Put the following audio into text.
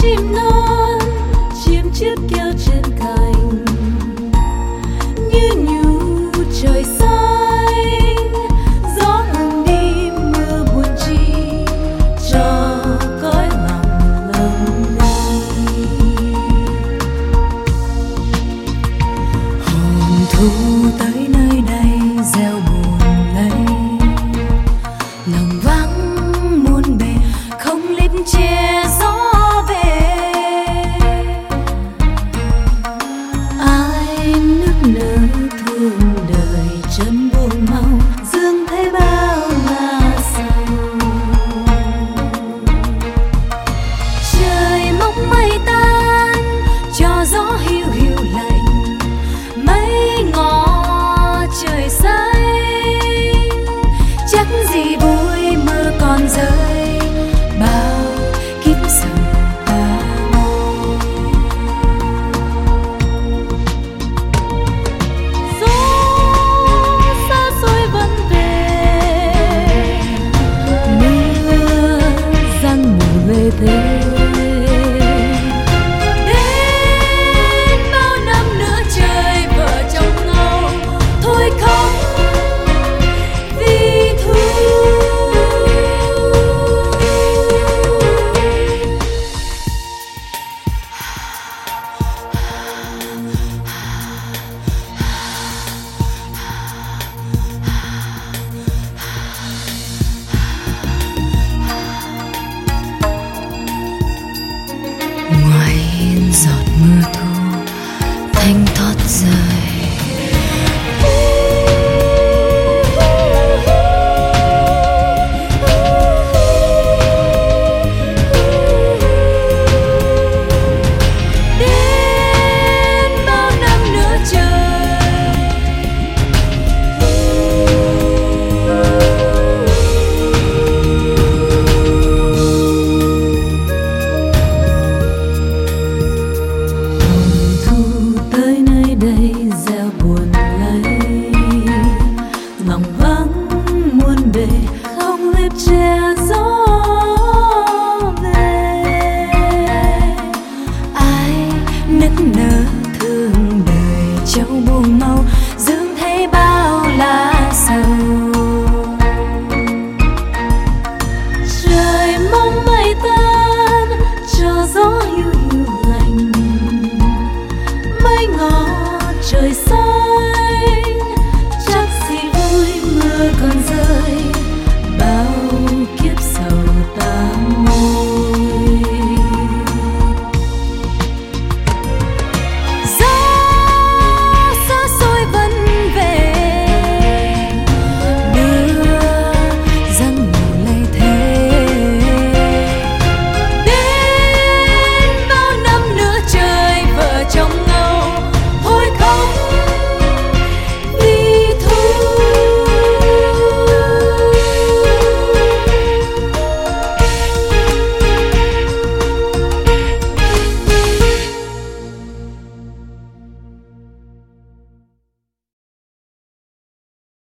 chim non chim chiếc kêu trên cành như nhủ trời xanh. Gió ngừng đi mưa buồn chi cho cõi lòng lầm lì. Hồn thu tới nơi đây gieo buồn lây, lòng vắng muôn bề không líp che gió về. Ai nức nở thương đời chân buồn mau dương thấy bao là sầu. Trời mong mây tan cho gió hiu hiu lạnh, mây ngỏ trời xanh chắc gì vui mưa còn rơi bao kiếp sự ta mong. Gió xa xôi vẫn về, mưa giăng mù lê thế. Đến bao năm nữa trời vợ chồng nhau thôi không vì thương. Ngoài hiên giọt mưa thu thanh thoát rơi. Đến bao năm nữa trời thu tới nơi đây gieo buồn lấy, lòng vắng muôn bề không liếp che gió về. Ai nức nở thương đời châu buồn mau dương thấy bao là sầu. Trời mong mây tan cho gió hiu